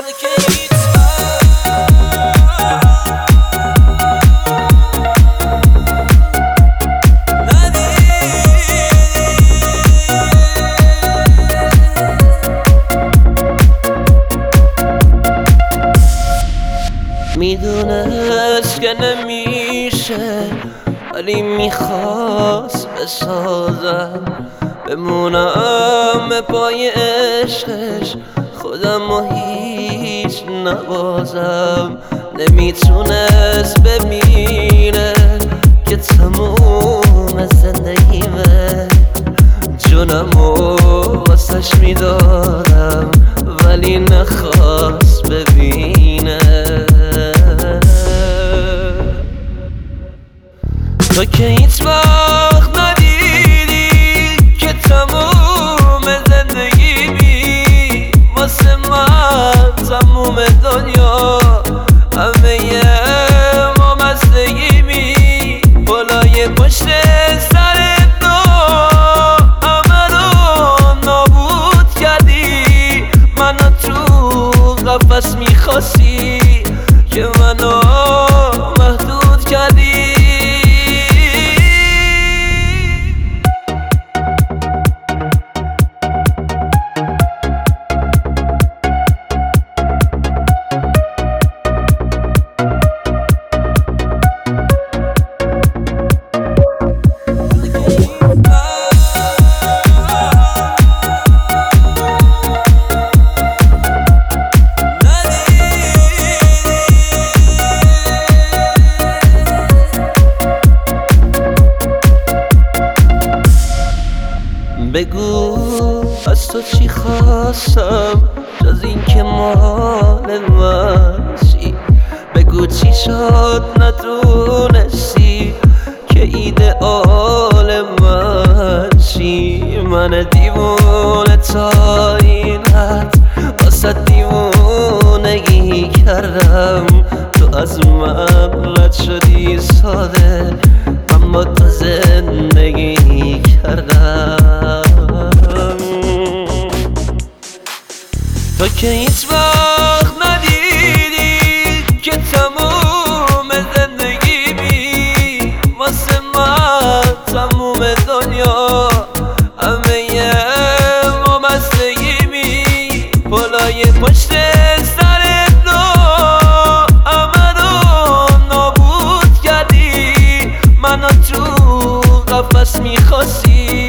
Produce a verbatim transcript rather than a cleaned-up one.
میدونست که نمیشه ولی میخواست بسازم بمونم پای عشقش خودم و هیچ نبازم. نمیتونست ببینه که تموم زندگیمه جونم و واسش میدادم ولی نخواست ببینه. تو که هیچ وقت ندیدی که تموم زندگی بی واسه من تموم دنیا همه ما مستگی بی بالای پشت سر دو همه رو نابود کردی. منو تو قفس میخواستی که منو محدود کردی. بگو از تو چی خواستم جز این که مال من چی. بگو چی شد ندونستی که ایدئال من چی. من دیوونه تا این حد واسه دیوونگی کردم. تو از من رد شدی ساده من با تو زندگی کردم. تو که هیچ وقت ندیدی که تموم زندگی بی واسه من تموم دنیا همه ما مستگی بی بالای پشت سر دو همه رو نابود کردی. منو تو قفس میخواستی